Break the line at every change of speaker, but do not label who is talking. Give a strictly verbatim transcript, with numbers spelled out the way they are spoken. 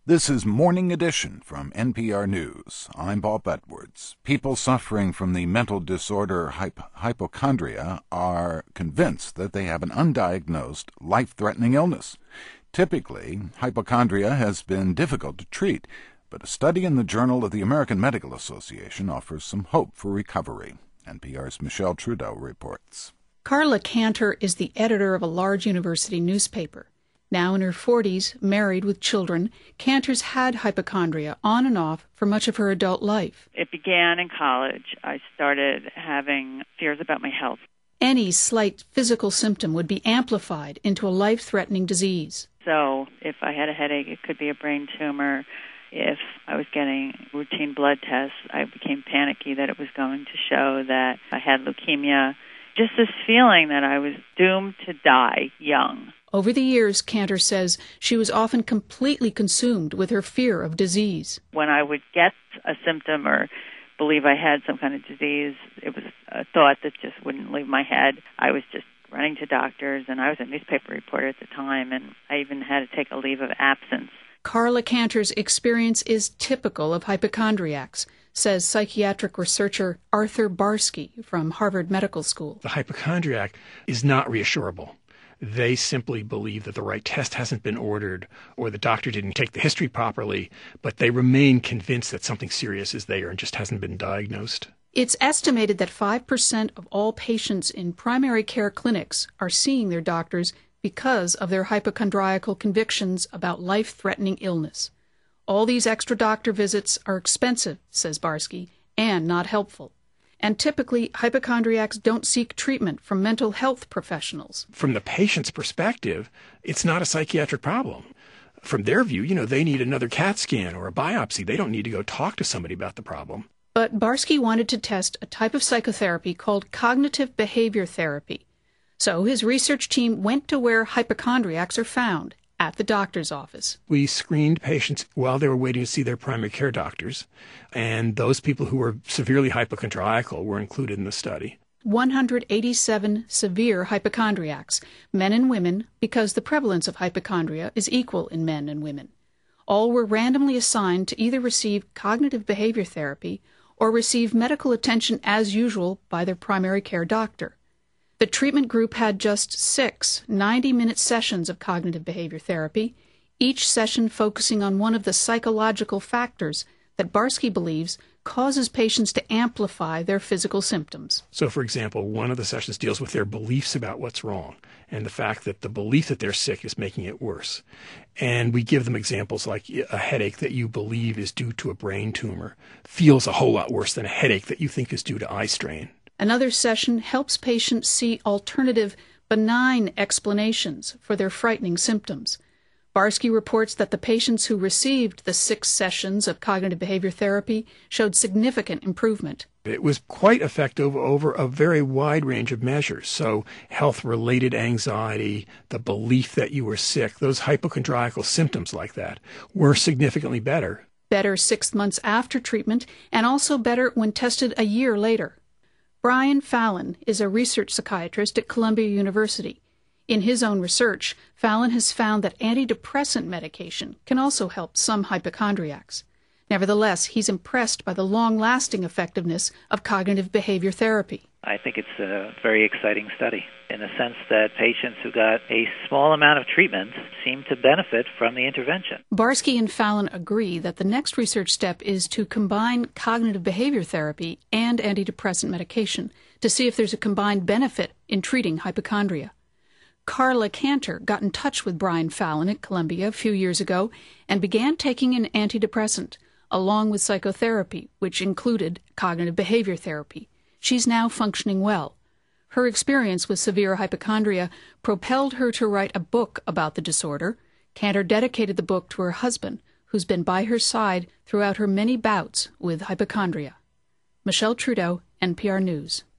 This is Morning Edition from N P R News. I'm Bob Edwards. People suffering from the mental disorder hyp- hypochondria are convinced that they have an undiagnosed, life-threatening illness. Typically, hypochondria has been difficult to treat, but a study in the Journal of the American Medical Association offers some hope for recovery. N P R's Michelle Trudeau reports.
Carla Cantor is the editor of a large university newspaper. Now in her forties, married with children, Cantor's had hypochondria on and off for much of her adult life.
It began in college. I started having fears about my health.
Any slight physical symptom would be amplified into a life-threatening disease.
So if I had a headache, it could be a brain tumor. If I was getting routine blood tests, I became panicky that it was going to show that I had leukemia. Just this feeling that I was doomed to die young.
Over the years, Cantor says, she was often completely consumed with her fear of disease.
When I would get a symptom or believe I had some kind of disease, it was a thought that just wouldn't leave my head. I was just running to doctors, and I was a newspaper reporter at the time, and I even had to take a leave of absence.
Carla Cantor's experience is typical of hypochondriacs, says psychiatric researcher Arthur Barsky from Harvard Medical School.
The hypochondriac is not reassurable. They simply believe that the right test hasn't been ordered or the doctor didn't take the history properly, but they remain convinced that something serious is there and just hasn't been diagnosed.
It's estimated that five percent of all patients in primary care clinics are seeing their doctors because of their hypochondriacal convictions about life-threatening illness. All these extra doctor visits are expensive, says Barsky, and not helpful. And typically, hypochondriacs don't seek treatment from mental health professionals.
From the patient's perspective, it's not a psychiatric problem. From their view, you know, they need another CAT scan or a biopsy. They don't need to go talk to somebody about the problem.
But Barsky wanted to test a type of psychotherapy called cognitive behavior therapy. So his research team went to where hypochondriacs are found, at the doctor's office.
We screened patients while they were waiting to see their primary care doctors, and those people who were severely hypochondriacal were included in the study.
one hundred eighty-seven severe hypochondriacs, men and women, because the prevalence of hypochondria is equal in men and women. All were randomly assigned to either receive cognitive behavior therapy or receive medical attention as usual by their primary care doctor. The treatment group had just six ninety-minute sessions of cognitive behavior therapy, each session focusing on one of the psychological factors that Barsky believes causes patients to amplify their physical symptoms.
So, for example, one of the sessions deals with their beliefs about what's wrong and the fact that the belief that they're sick is making it worse. And we give them examples like a headache that you believe is due to a brain tumor feels a whole lot worse than a headache that you think is due to eye strain.
Another session helps patients see alternative, benign explanations for their frightening symptoms. Barsky reports that the patients who received the six sessions of cognitive behavior therapy showed significant improvement.
It was quite effective over a very wide range of measures. So health-related anxiety, the belief that you were sick, those hypochondriacal symptoms like that were significantly better.
Better six months after treatment, and also better when tested a year later. Brian Fallon is a research psychiatrist at Columbia University. In his own research, Fallon has found that antidepressant medication can also help some hypochondriacs. Nevertheless, he's impressed by the long-lasting effectiveness of cognitive behavior therapy.
I think it's a very exciting study in the sense that patients who got a small amount of treatment seem to benefit from the intervention.
Barsky and Fallon agree that the next research step is to combine cognitive behavior therapy and antidepressant medication to see if there's a combined benefit in treating hypochondria. Carla Cantor got in touch with Brian Fallon at Columbia a few years ago and began taking an antidepressant, along with psychotherapy, which included cognitive behavior therapy. She's now functioning well. Her experience with severe hypochondria propelled her to write a book about the disorder. Cantor dedicated the book to her husband, who's been by her side throughout her many bouts with hypochondria. Michelle Trudeau, N P R News.